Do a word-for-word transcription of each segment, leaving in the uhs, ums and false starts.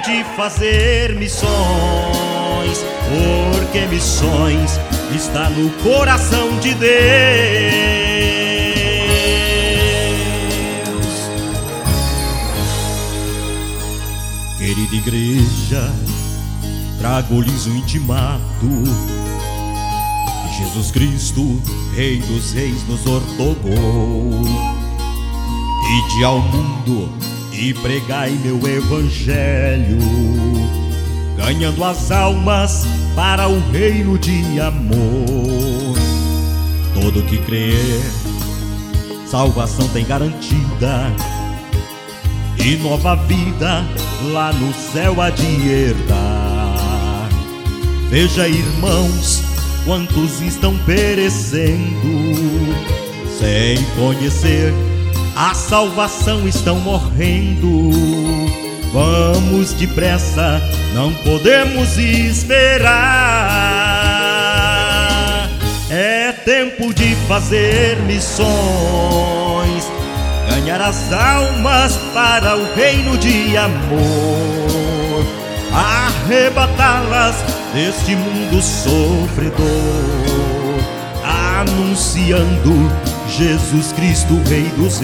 de fazer missões, porque missões está no coração de Deus. Querida igreja, trago-lhes um intimato que Jesus Cristo, Rei dos Reis, nos ortogou. Ide ao mundo e pregai meu evangelho, ganhando as almas para o reino de amor. Todo que crer, salvação tem garantida, e nova vida lá no céu há de herdar. Veja, irmãos, quantos estão perecendo, sem conhecer a salvação estão morrendo. Vamos depressa, não podemos esperar. É tempo de fazer missões, ganhar as almas para o reino de amor, arrebatá-las deste mundo sofredor, anunciando Jesus Cristo, Rei dos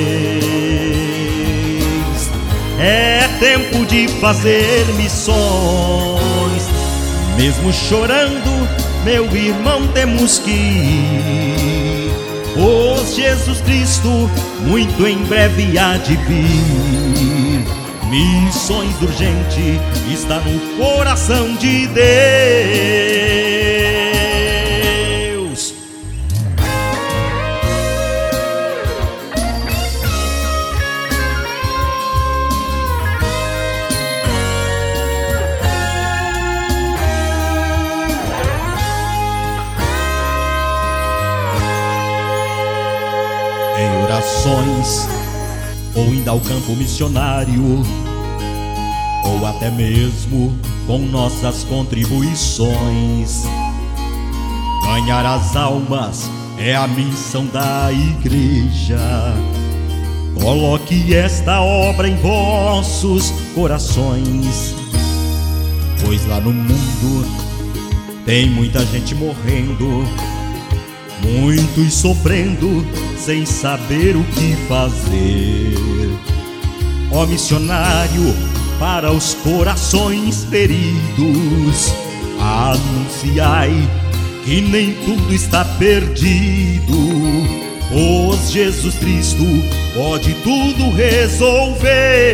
Reis. É tempo de fazer missões, mesmo chorando, meu irmão, temos que ir, pois Jesus Cristo muito em breve há de vir. Missões urgente está no coração de Deus. Em orações, ou indo ao campo missionário, ou até mesmo com nossas contribuições, ganhar as almas é a missão da igreja. Coloque esta obra em vossos corações, pois lá no mundo tem muita gente morrendo, muitos sofrendo sem saber o que fazer. Ó missionário, para os corações feridos, anunciai que nem tudo está perdido, pois Jesus Cristo pode tudo resolver.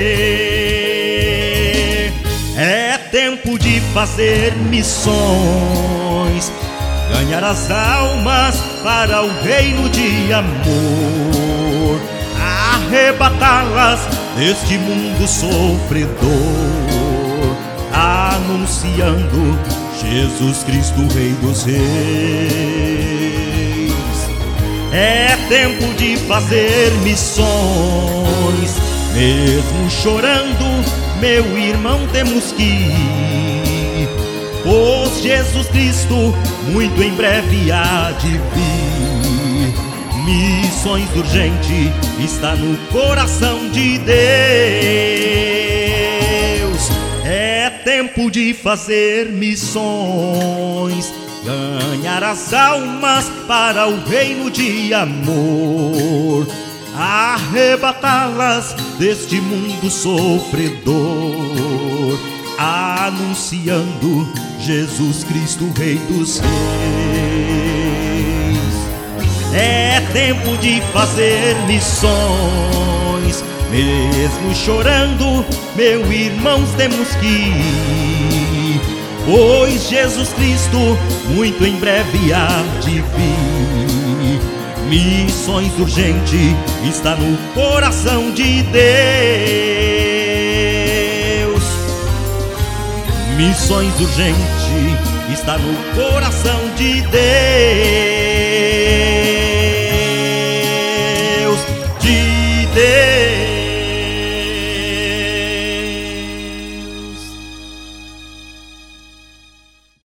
É tempo de fazer missões, ganhar as almas para o reino de amor, arrebatá-las deste mundo sofredor, anunciando Jesus Cristo, Rei dos Reis. É tempo de fazer missões, mesmo chorando, meu irmão, temos que ir, pois Jesus Cristo muito em breve há de vir. Missões urgente está no coração de Deus. É tempo de fazer missões, ganhar as almas para o reino de amor, arrebatá-las deste mundo sofredor, anunciando Jesus Cristo, Rei dos Reis. É tempo de fazer missões, mesmo chorando, meu irmão, temos que ir, pois Jesus Cristo muito em breve há de vir. Missões urgente está no coração de Deus. Missões urgente está no coração de Deus, de Deus.